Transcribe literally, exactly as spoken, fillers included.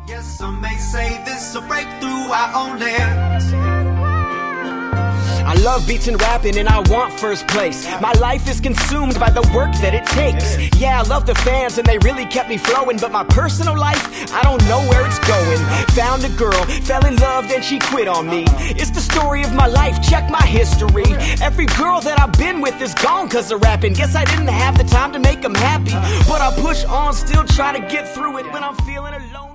Yes, some may say this a breakthrough, I own it. I love beats and rapping and I want first place. My life is consumed by the work that it takes. Yeah, I love the fans and they really kept me flowing, but my personal life, I don't know where it's going. Found a girl, fell in love, then she quit on me. It's the story of my life, check my history. Every girl that I've been with is gone cause of rapping. Guess I didn't have the time to make them happy, but I push on, still try to get through it when I'm feeling alone.